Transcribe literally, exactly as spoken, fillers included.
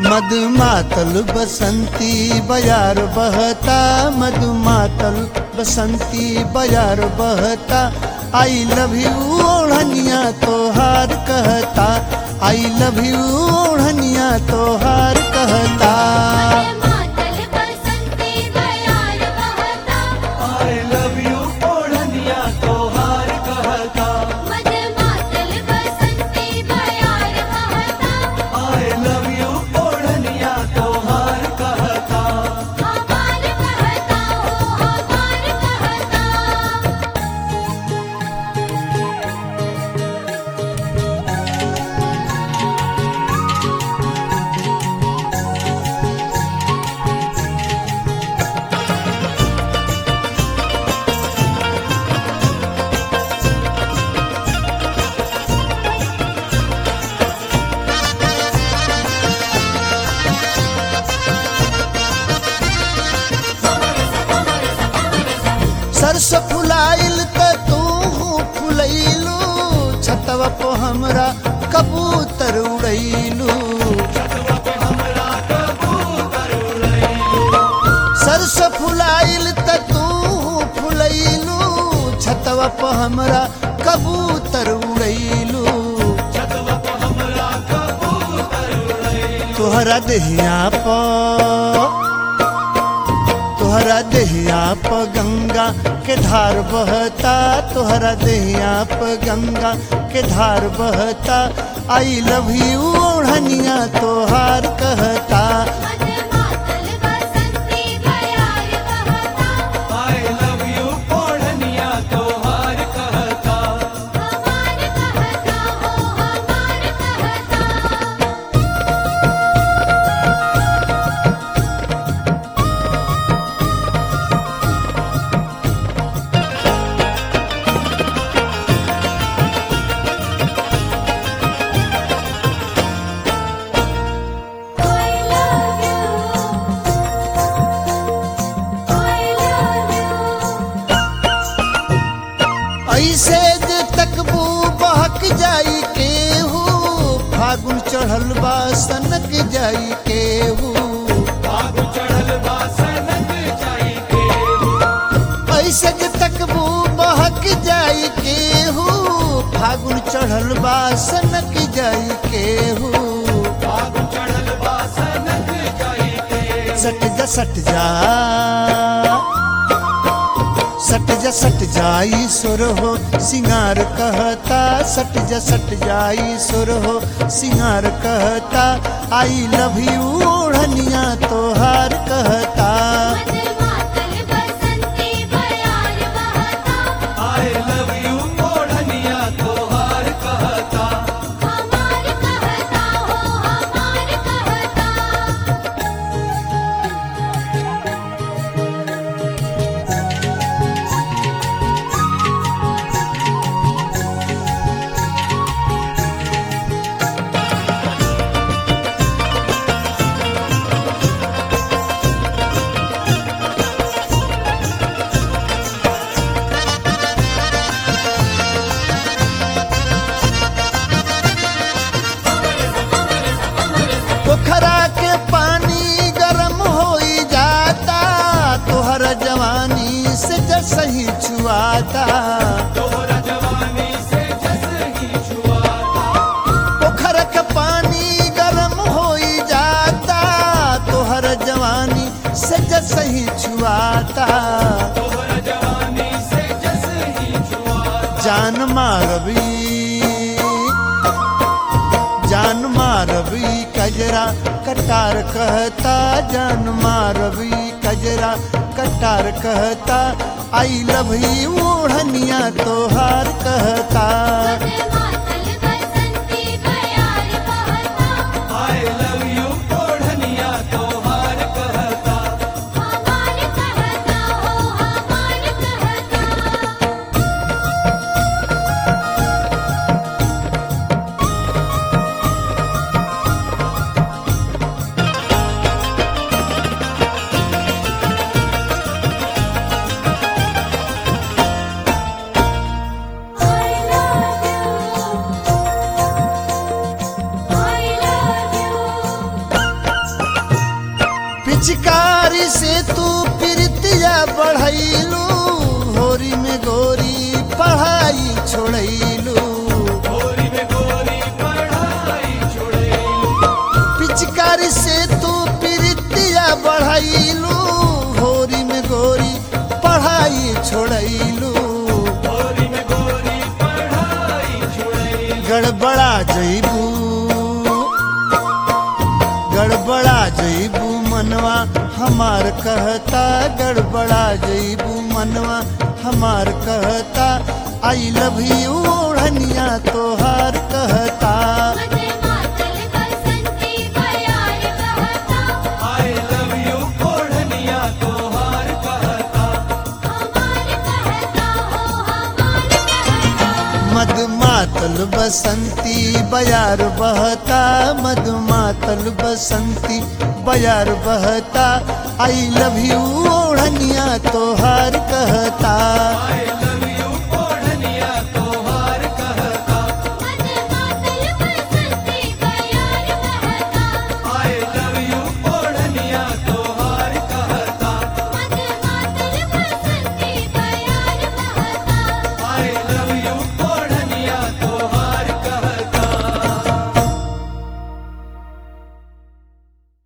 मधुमातल बसंती बयार बहता, मधुमातल बसंती बयार बहता, आई लव यू ओढ़निया तोहार कहता, आई लव यू ओढ़निया तोहार कहता। सरस फुलाइल त तू फुलैलू, छतवा पे हमरा कबूतर उड़ैलू। सरस फुलाइल त तू फुलैलू, छतवा पे हमरा कबूतर उड़ैलू। तोहरा देहिया पर तोहरा देहिया प गंगा के धार बहता, तोहरा देहिया प गंगा के धार बहता, आई लव यू ओढ़निया तोहार कहता। ऐसे जे तकबू बहक जाई केहू, फागुन चढ़ल बा सनक जाई केहू। ऐसे जे तकबू बहक जाई केहू, फागुन चढ़ल बा सनक जाई केहू। सट जा सट जा सट जा सट जाई सुर हो सिंगार कहता, सट जा सट जाई सुर हो सिंगार कहता, आई लव यू ओढ़निया तोहार कहता। पोखरा के पानी गरम होई जाता, तोहरा जवानी से जसही छुआता। पोखरा के पानी गरम होई जाता, तोहरा जवानी से जसही छुआता। जान मारबी जान मारबी कजरा कटार कहता, जान मारबी कजरा कटार कहता, आई लव यू ओढ़निया तोहार कहता। पिचकारी से तू प्रीतिया बढ़ैलू होरी में गोरी पढ़ाई छोड़ैलू पिचकारी से तू प्रीतिया बढ़ैलू होरी में गोरी पढ़ाई छोड़ैलू गड़बड़ा जईबू गड़बड़ा जईबू मनवा हमार कहता गड़बड़ा जईबू मनवा हमार कहता आई लव यू ओढ़निया तोहार कहता मधुमातल बसंती बयार बहता मधुमातल बसंती बयार बहता आई लव यू ओढ़निया तोहार कहता